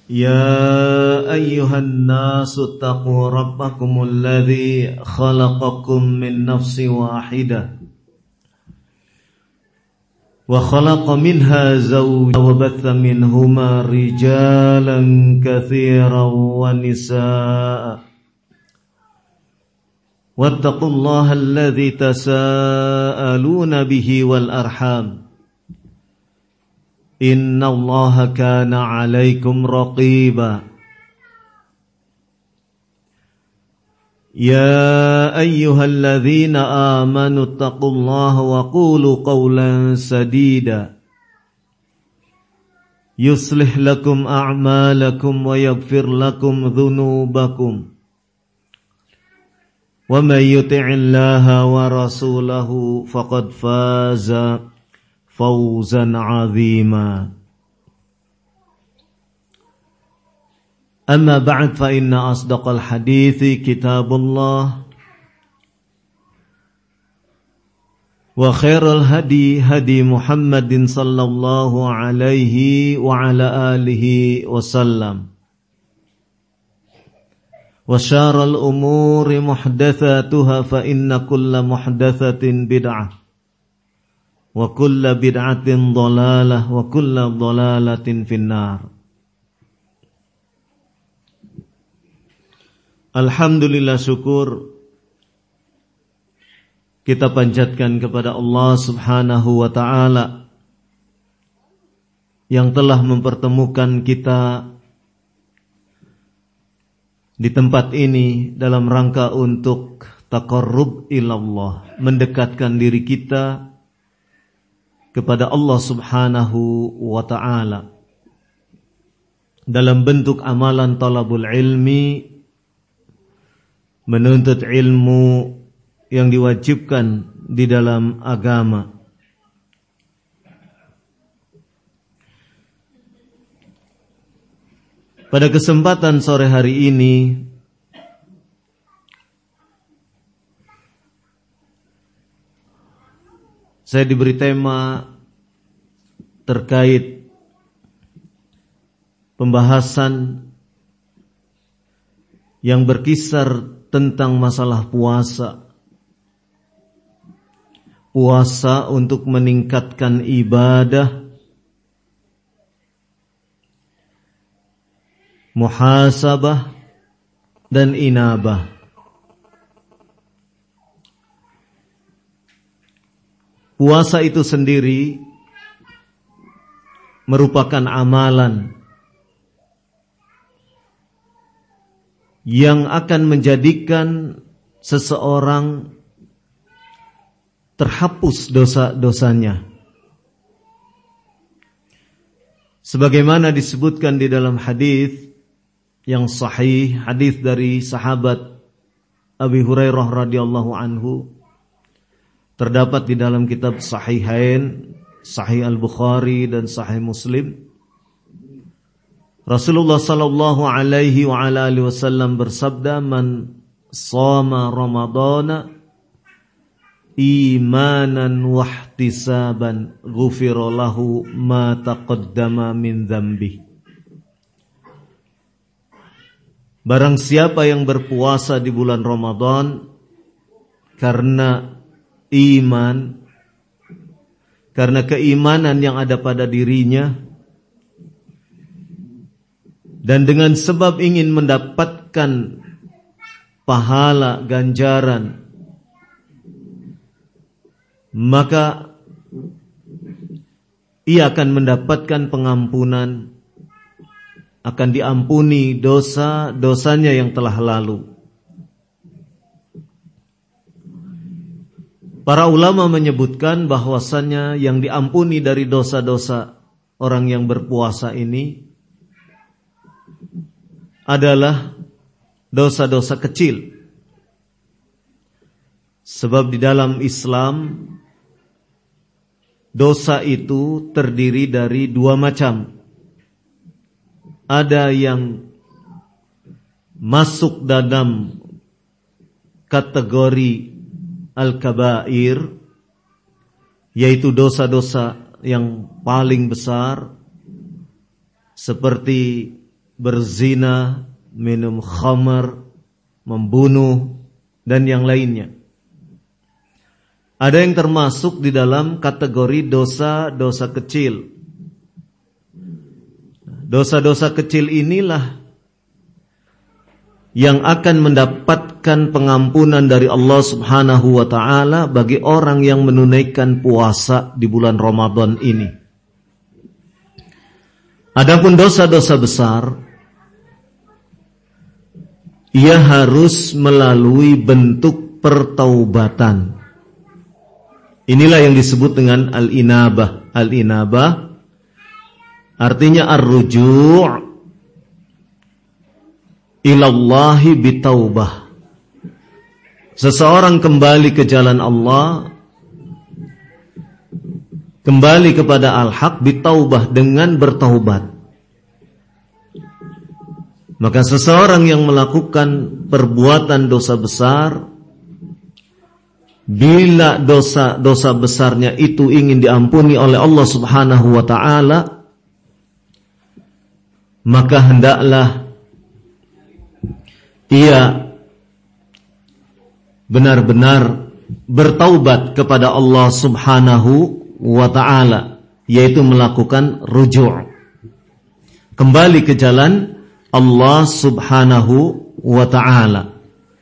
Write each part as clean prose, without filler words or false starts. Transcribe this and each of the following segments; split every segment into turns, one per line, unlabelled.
يا أيها الناس اتقوا ربكم الذي خلقكم من نفس واحدة وخلق منها زوجها وبث منهما رجالا كثيرا ونساء واتقوا الله الذي تساءلون به والأرحام إن الله كان عليكم رقيبا يا أيها الذين آمنوا اتقوا الله وقولوا قولا سديدا يصلح لكم أعمالكم ويغفر لكم ذنوبكم ومن يطع الله ورسوله فقد فاز فوزا عظيما أما بعد فإن أصدق الحديث كتاب الله وخير الهدي هدي محمد صلى الله عليه وعلى آله وسلم وشار الأمور محدثاتها فإن كل محدثة بدعة وكل بدعة ضلالة وكل ضلالة في النار. Alhamdulillah, syukur kita panjatkan kepada Allah Subhanahu wa ta'ala yang telah mempertemukan kita di tempat ini dalam rangka untuk taqarrub ilallah, mendekatkan diri kita kepada Allah Subhanahu wa ta'ala dalam bentuk amalan talabul ilmi, menuntut ilmu yang diwajibkan di dalam agama. Pada kesempatan sore hari ini saya diberi tema terkait pembahasan yang berkisar tentang masalah puasa. Puasa untuk meningkatkan ibadah, muhasabah dan inabah. Puasa itu sendiri merupakan amalan yang akan menjadikan seseorang terhapus dosa-dosanya. Sebagaimana disebutkan di dalam hadis yang sahih, hadis dari sahabat Abi Hurairah radhiyallahu anhu, terdapat di dalam kitab Sahihain, Sahih Al-Bukhari dan Sahih Muslim. Rasulullah sallallahu alaihi wa ala alihi wasallam bersabda, "Man shoma Ramadana imanan wa ihtisaban, ghufira lahu ma taqaddama min dzambi." Barang siapa yang berpuasa di bulan Ramadan karena iman, karena keimanan yang ada pada dirinya, dan dengan sebab ingin mendapatkan pahala ganjaran, maka ia akan mendapatkan pengampunan, akan diampuni dosa-dosanya yang telah lalu. Para ulama menyebutkan bahwasannya yang diampuni dari dosa-dosa orang yang berpuasa ini adalah dosa-dosa kecil. Sebab di dalam Islam dosa itu terdiri dari dua macam. Ada yang masuk dalam kategori al-kabair, yaitu dosa-dosa yang paling besar, seperti berzina, minum khamar, membunuh, dan yang lainnya. Ada yang termasuk di dalam kategori dosa-dosa kecil. Dosa-dosa kecil inilah yang akan mendapatkan pengampunan dari Allah Subhanahu wa ta'ala bagi orang yang menunaikan puasa di bulan Ramadan ini. Adapun dosa-dosa besar, ia harus melalui bentuk pertaubatan. Inilah yang disebut dengan al-inabah. Al-inabah artinya ar-ruju' ilallahi bitaubah. Seseorang kembali ke jalan Allah, kembali kepada al-haq bitaubah, dengan bertaubat. Maka seseorang yang melakukan perbuatan dosa besar, bila dosa besarnya itu ingin diampuni oleh Allah Subhanahu wa ta'ala, maka hendaklah ia benar-benar bertaubat kepada Allah Subhanahu wa ta'ala, yaitu melakukan ruju', kembali ke jalan Allah Subhanahu wa ta'ala.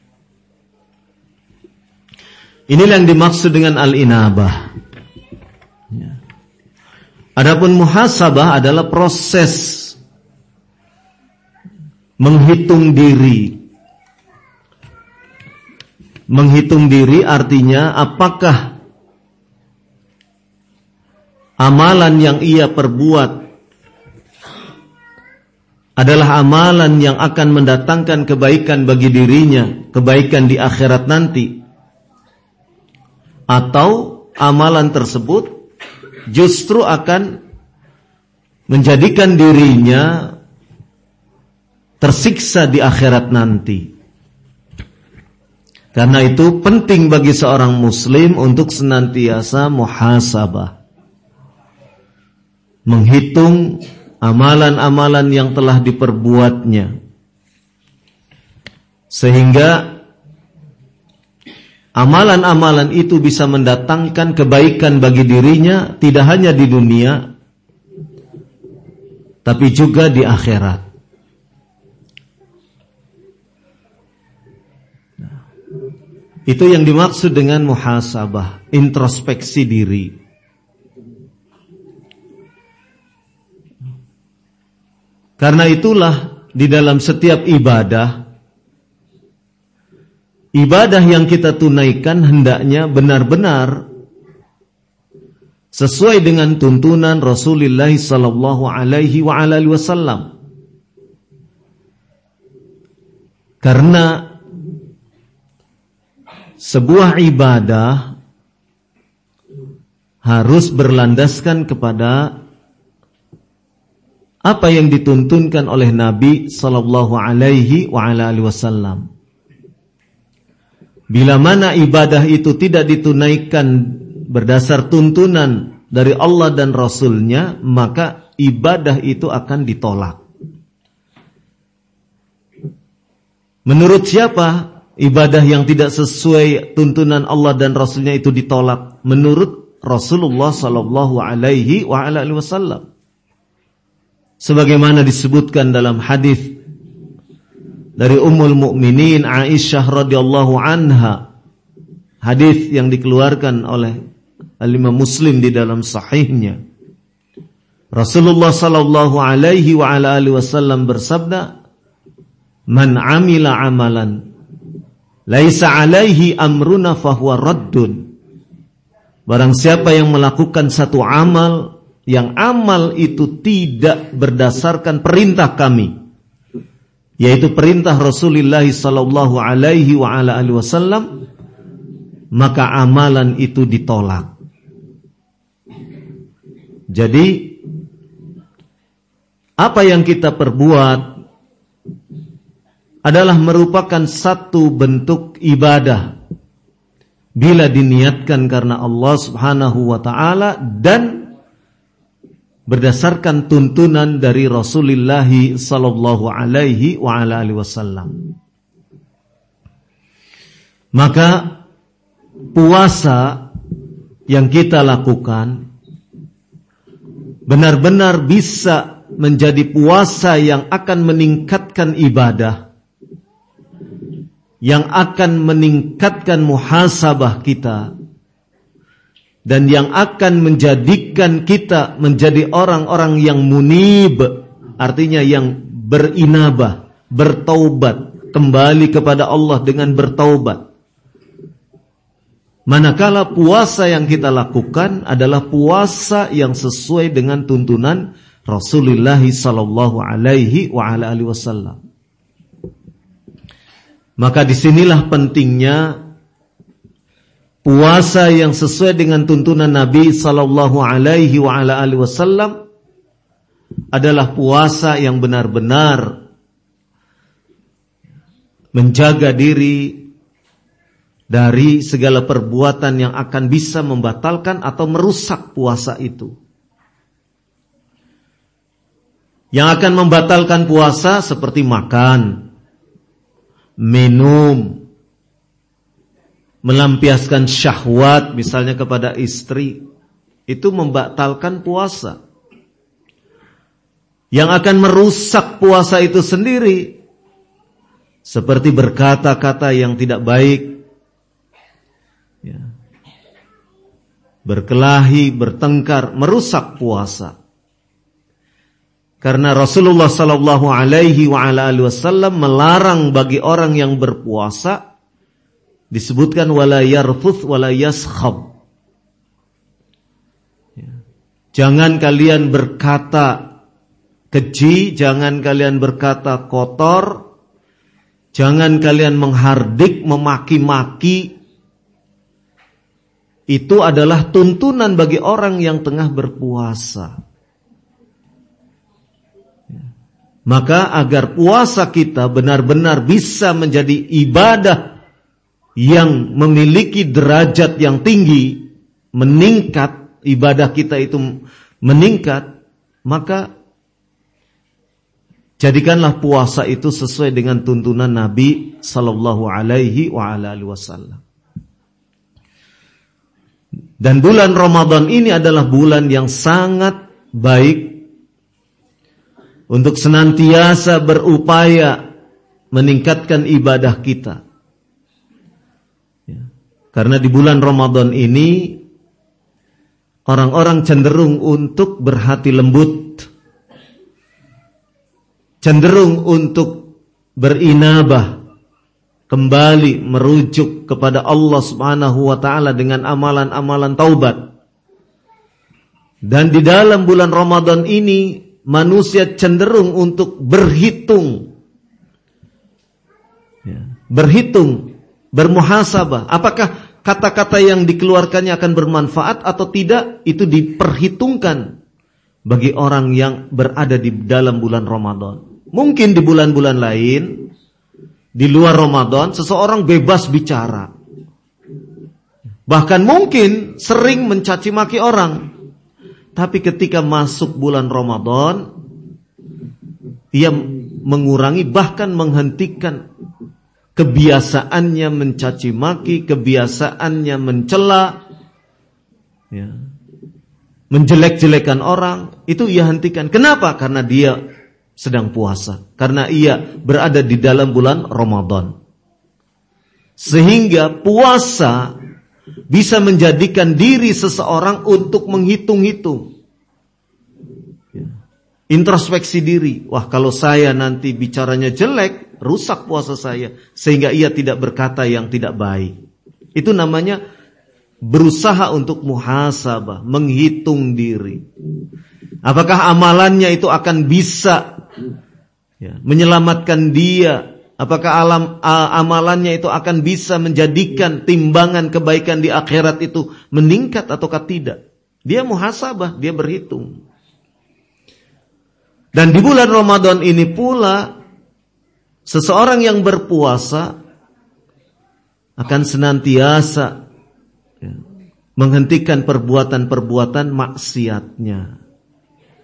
Inilah yang dimaksud dengan al-inabah. Adapun muhasabah adalah proses menghitung diri. Menghitung diri artinya apakah amalan yang ia perbuat adalah amalan yang akan mendatangkan kebaikan bagi dirinya, kebaikan di akhirat nanti, atau amalan tersebut justru akan menjadikan dirinya tersiksa di akhirat nanti. Karena itu penting bagi seorang muslim untuk senantiasa muhasabah, menghitung amalan-amalan yang telah diperbuatnya, sehingga amalan-amalan itu bisa mendatangkan kebaikan bagi dirinya, tidak hanya di dunia tapi juga di akhirat. Itu yang dimaksud dengan muhasabah, introspeksi diri. Karena itulah di dalam setiap ibadah yang kita tunaikan hendaknya benar-benar sesuai dengan tuntunan Rasulullah sallallahu alaihi wasallam. Karena sebuah ibadah harus berlandaskan kepada apa yang dituntunkan oleh Nabi sallallahu alaihi wasallam. Bila mana ibadah itu tidak ditunaikan berdasar tuntunan dari Allah dan Rasulnya, maka ibadah itu akan ditolak. Menurut siapa ibadah yang tidak sesuai tuntunan Allah dan Rasulnya itu ditolak? Menurut Rasulullah sallallahu alaihi wasallam. Sebagaimana disebutkan dalam hadis dari Ummul Mukminin Aisyah radhiyallahu anha, hadis yang dikeluarkan oleh Al-Imam Muslim di dalam sahihnya. Rasulullah sallallahu alaihi wasallam bersabda, "Man 'amila 'amalan laisa 'alaihi amruna fahuwa raddun." Barang siapa yang melakukan satu amal yang amal itu tidak berdasarkan perintah kami, yaitu perintah Rasulullah sallallahu alaihi wasallam, maka amalan itu ditolak. Jadi apa yang kita perbuat adalah merupakan satu bentuk ibadah bila diniatkan karena Allah Subhanahu wa ta'ala dan berdasarkan tuntunan dari Rasulullah sallallahu alaihi wa ala alihi wasallam. Maka puasa yang kita lakukan benar-benar bisa menjadi puasa yang akan meningkatkan ibadah, yang akan meningkatkan muhasabah kita, dan yang akan menjadikan kita menjadi orang-orang yang munib, artinya yang berinabah, bertaubat, kembali kepada Allah dengan bertaubat. Manakala puasa yang kita lakukan adalah puasa yang sesuai dengan tuntunan Rasulullah sallallahu alaihi wa ala alihi wasallam. Maka disinilah pentingnya puasa yang sesuai dengan tuntunan Nabi sallallahu alaihi wa ala alihi wasallam adalah puasa yang benar-benar menjaga diri dari segala perbuatan yang akan bisa membatalkan atau merusak puasa itu. Yang akan membatalkan puasa seperti makan, minum, melampiaskan syahwat misalnya kepada istri, itu membatalkan puasa. Yang akan merusak puasa itu sendiri seperti berkata-kata yang tidak baik, ya, berkelahi, bertengkar, merusak puasa. Karena Rasulullah sallallahu alaihi wa ala alihi wasallam melarang bagi orang yang berpuasa, disebutkan wala yarfuth wala yaskhab. Jangan kalian berkata keji, jangan kalian berkata kotor, jangan kalian menghardik, memaki-maki. Itu adalah tuntunan bagi orang yang tengah berpuasa. Maka agar puasa kita benar-benar bisa menjadi ibadah yang memiliki derajat yang tinggi, meningkat, ibadah kita itu meningkat, maka jadikanlah puasa itu sesuai dengan tuntunan Nabi sallallahu alaihi wa ala alihi wasallam. Dan bulan Ramadan ini adalah bulan yang sangat baik untuk senantiasa berupaya meningkatkan ibadah kita. Karena di bulan Ramadan ini orang-orang cenderung untuk berhati lembut, cenderung untuk berinabah, kembali merujuk kepada Allah Subhanahu wa taala dengan amalan-amalan taubat. Dan di dalam bulan Ramadan ini manusia cenderung untuk berhitung, berhitung, bermuhasabah. Apakah kata-kata yang dikeluarkannya akan bermanfaat atau tidak? Itu diperhitungkan bagi orang yang berada di dalam bulan Ramadan. Mungkin di bulan-bulan lain, di luar Ramadan, seseorang bebas bicara, bahkan mungkin sering mencaci maki orang. Tapi ketika masuk bulan Ramadan, ia mengurangi, bahkan menghentikan kebiasaannya mencaci maki, kebiasaannya mencela, ya, menjelek-jelekan orang. Itu ia hentikan. Kenapa? Karena dia sedang puasa. Karena ia berada di dalam bulan Ramadan. Sehingga puasa bisa menjadikan diri seseorang untuk menghitung-hitung, introspeksi diri. Wah, kalau saya nanti bicaranya jelek, rusak puasa saya, sehingga ia tidak berkata yang tidak baik. Itu namanya berusaha untuk muhasabah, menghitung diri. Apakah amalannya itu akan bisa menyelamatkan dia? Apakah amalannya itu akan bisa menjadikan timbangan kebaikan di akhirat itu meningkat ataukah tidak? Dia muhasabah, dia berhitung. Dan di bulan Ramadan ini pula, seseorang yang berpuasa akan senantiasa menghentikan perbuatan-perbuatan maksiatnya.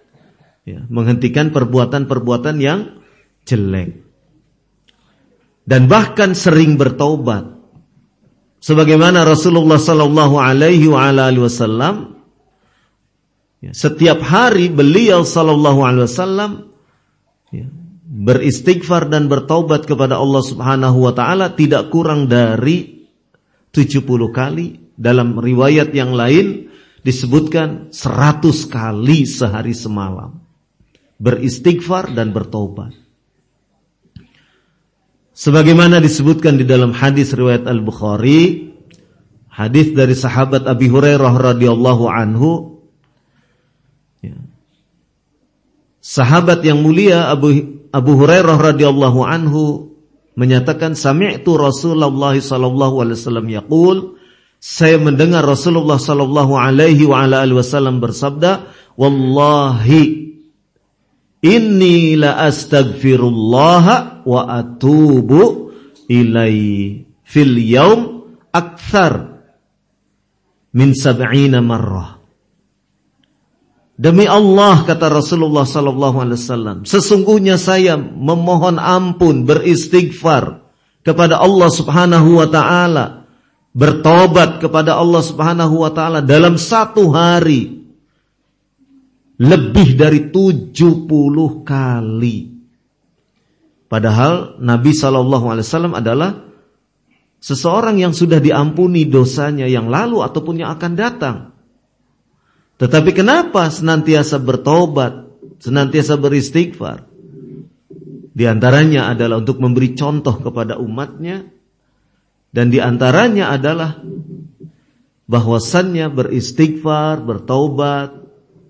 Ya, menghentikan perbuatan-perbuatan yang jelek. Dan bahkan sering bertaubat. Sebagaimana Rasulullah sallallahu alaihi wasallam setiap hari beliau sallallahu alaihi wasallam beristighfar dan bertaubat kepada Allah Subhanahu wa taala tidak kurang dari 70 kali. Dalam riwayat yang lain disebutkan 100 kali sehari semalam beristighfar dan bertaubat. Sebagaimana disebutkan di dalam hadis riwayat Al-Bukhari, hadis dari sahabat Abi Hurairah radhiyallahu anhu, sahabat yang mulia Abu Hurairah radhiyallahu anhu menyatakan, sami'tu Rasulullah sallallahu alaihi wasallam yaqul, saya mendengar Rasulullah sallallahu alaihi wasallam bersabda, wallahi inni la astaghfirullah wa atubu ilaihi fil yaum akthar min 70 marrah. Demi Allah, kata Rasulullah sallallahu alaihi wasallam, sesungguhnya saya memohon ampun, beristighfar kepada Allah Subhanahu wa taala, bertobat kepada Allah Subhanahu wa taala dalam satu hari lebih dari 70 kali. Padahal Nabi SAW adalah seseorang yang sudah diampuni dosanya yang lalu ataupun yang akan datang. Tetapi kenapa senantiasa bertobat, senantiasa beristighfar? Di antaranya adalah untuk memberi contoh kepada umatnya. Dan di antaranya adalah bahwasannya beristighfar, bertaubat,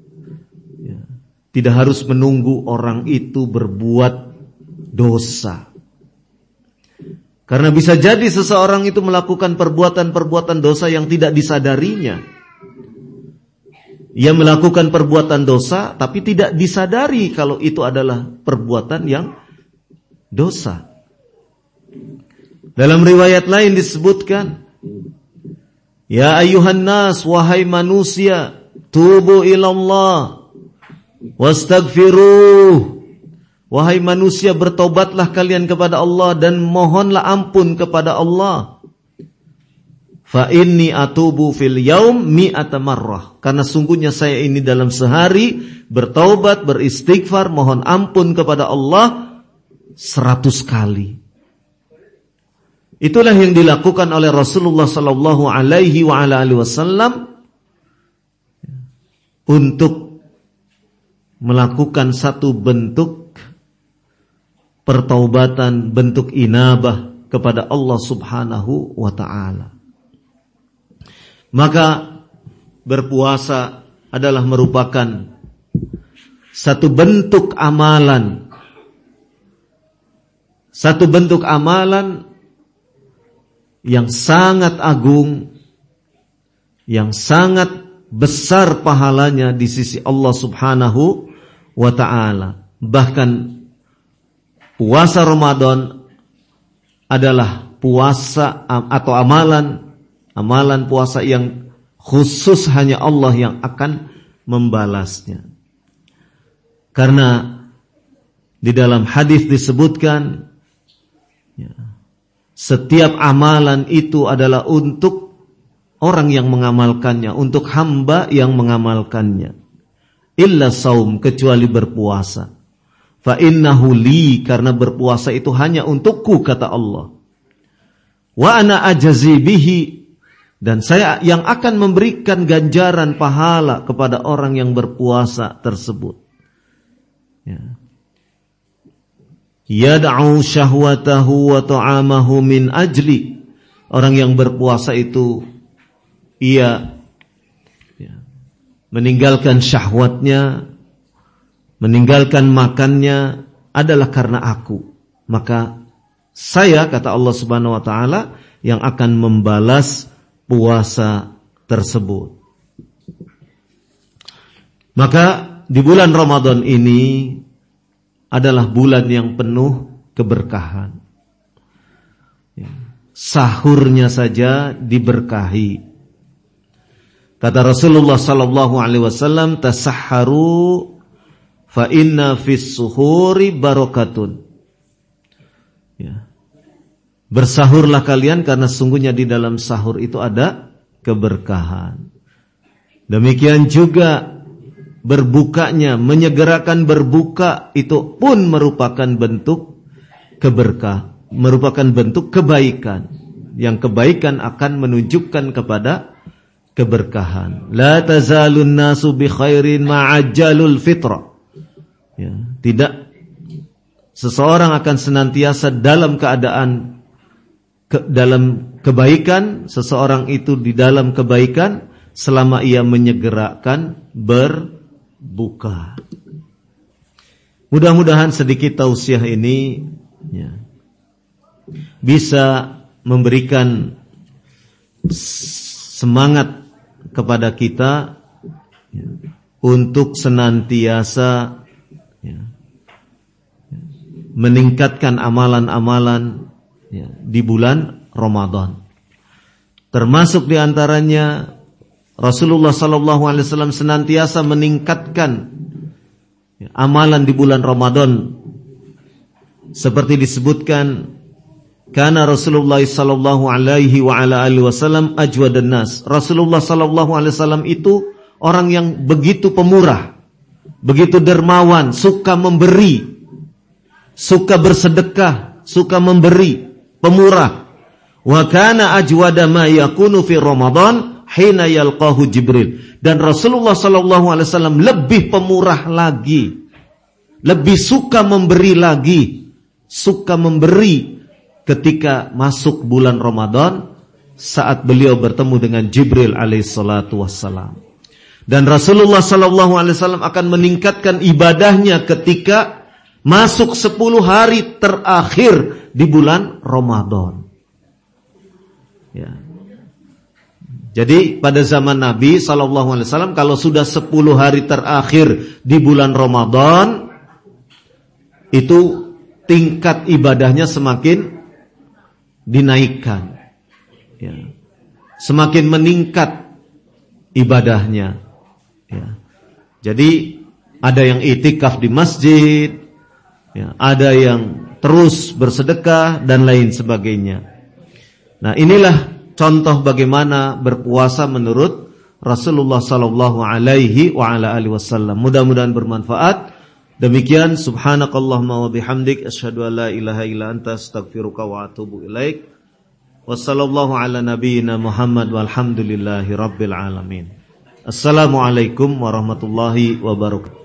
tidak harus menunggu orang itu berbuat dosa. Karena bisa jadi seseorang itu melakukan perbuatan-perbuatan dosa yang tidak disadarinya. Ia melakukan perbuatan dosa tapi tidak disadari kalau itu adalah perbuatan yang dosa. Dalam riwayat lain disebutkan, ya ayyuhan nas, wahai manusia, tubu ilallah wastaghfiruh. Wahai manusia, bertobatlah kalian kepada Allah dan mohonlah ampun kepada Allah. Fa inni atubu fil yaum mi'ata marrah. Karena sungguhnya saya ini dalam sehari bertaubat, beristighfar, mohon ampun kepada Allah 100 kali. Itulah yang dilakukan oleh Rasulullah sallallahu alaihi wasallam untuk melakukan satu bentuk pertaubatan, bentuk inabah kepada Allah Subhanahu wa ta'ala. Maka berpuasa adalah merupakan satu bentuk amalan. Satu bentuk amalan yang sangat agung, yang sangat besar pahalanya di sisi Allah Subhanahu wa ta'ala. Bahkan puasa Ramadan adalah puasa atau amalan puasa yang khusus hanya Allah yang akan membalasnya. Karena di dalam hadis disebutkan, setiap amalan itu adalah untuk orang yang mengamalkannya, untuk hamba yang mengamalkannya. Illa saum, kecuali berpuasa. Fa innahu li, karena berpuasa itu hanya untukku, kata Allah. Wa ana ajazi bihi, dan saya yang akan memberikan ganjaran pahala kepada orang yang berpuasa tersebut. Yad'u syahwatahu wa ta'amahu min ajli. Orang yang berpuasa itu ia meninggalkan syahwatnya, meninggalkan makannya adalah karena aku. Maka saya, kata Allah Subhanahu wa ta'ala, yang akan membalas puasa tersebut. Maka di bulan Ramadan ini adalah bulan yang penuh keberkahan. Sahurnya saja diberkahi. Kata Rasulullah sallallahu alaihi wasallam, tasahharu fa inna fis suhuri barakatun. Ya. Bersahurlah kalian karena sungguhnya di dalam sahur itu ada keberkahan. Demikian juga berbukanya, menyegerakan berbuka itu pun merupakan bentuk keberkah, merupakan bentuk kebaikan. Yang kebaikan akan menunjukkan kepada keberkahan. La tazalun nasu bi khairin ma'ajjalul fitra. Ya, tidak seseorang akan senantiasa dalam keadaan dalam kebaikan, seseorang itu di dalam kebaikan selama ia menyegerakan berbuka. Mudah-mudahan sedikit tausiah ini ya, bisa memberikan semangat kepada kita ya, untuk senantiasa ya, meningkatkan amalan-amalan ya, di bulan Ramadan. Termasuk di antaranya Rasulullah SAW senantiasa meningkatkan ya, amalan di bulan Ramadan. Seperti disebutkan, karena Rasulullah SAW ajwadan nas. Rasulullah SAW itu orang yang begitu pemurah, begitu dermawan, suka memberi, suka bersedekah, suka memberi, pemurah. Wa kana ajwada ma yakunu fi Ramadan hina yalqahu Jibril. Dan Rasulullah SAW lebih pemurah lagi, lebih suka memberi lagi, suka memberi ketika masuk bulan Ramadan saat beliau bertemu dengan Jibril alaihissalatu wassalam. Dan Rasulullah SAW akan meningkatkan ibadahnya ketika masuk 10 hari terakhir di bulan Ramadan. Ya. Jadi pada zaman Nabi SAW kalau sudah 10 hari terakhir di bulan Ramadan itu tingkat ibadahnya semakin dinaikkan. Ya. Semakin meningkat ibadahnya. Ya. Jadi ada yang itikaf di masjid, ya, ada yang terus bersedekah dan lain sebagainya. Nah, inilah contoh bagaimana berpuasa menurut Rasulullah sallallahu alaihi wa ala alihi wasallam. Mudah-mudahan bermanfaat. Demikian, subhanakallahumma wa bihamdik asyhadu an la ilaha illa anta astaghfiruka wa atubu ilaik. Wassallallahu ala nabiyyina Muhammad walhamdulillahi rabbil alamin. Assalamualaikum warahmatullahi wabarakatuh.